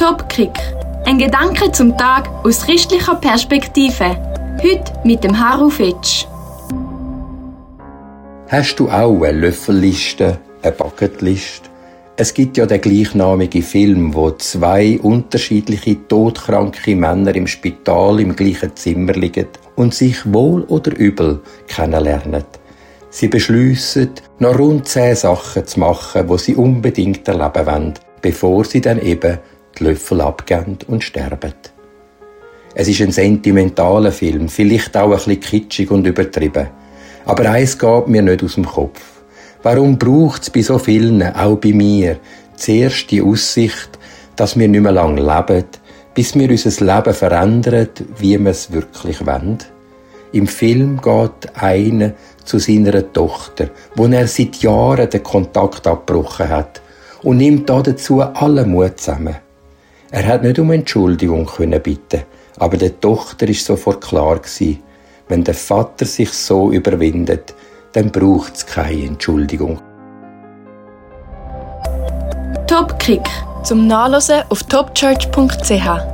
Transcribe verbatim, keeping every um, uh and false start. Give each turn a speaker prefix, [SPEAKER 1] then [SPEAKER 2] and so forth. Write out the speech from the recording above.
[SPEAKER 1] Topkick. Ein Gedanke zum Tag aus christlicher Perspektive. Heute mit dem Haru Fetsch.
[SPEAKER 2] Hast du auch eine Löffelliste, eine Bucketliste? Es gibt ja den gleichnamigen Film, wo zwei unterschiedliche todkranke Männer im Spital im gleichen Zimmer liegen und sich wohl oder übel kennenlernen. Sie beschliessen, noch rund zehn Sachen zu machen, die sie unbedingt erleben wollen, bevor sie dann eben die Löffel abgeben und sterben. Es ist ein sentimentaler Film, vielleicht auch ein bisschen kitschig und übertrieben. Aber eins geht mir nicht aus dem Kopf. Warum braucht es bei so vielen, auch bei mir, zuerst die Aussicht, dass wir nicht mehr lange leben, bis wir unser Leben verändern, wie wir es wirklich wollen? Im Film geht einer zu seiner Tochter, wo er seit Jahren den Kontakt abgebrochen hat, und nimmt dazu allen Mut zusammen. Er hat nicht um Entschuldigung können bitten, aber der Tochter ist sofort klar gewesen, wenn der Vater sich so überwindet, dann braucht es keine Entschuldigung.
[SPEAKER 1] Topkick zum Nachlesen auf topchurch punkt c h.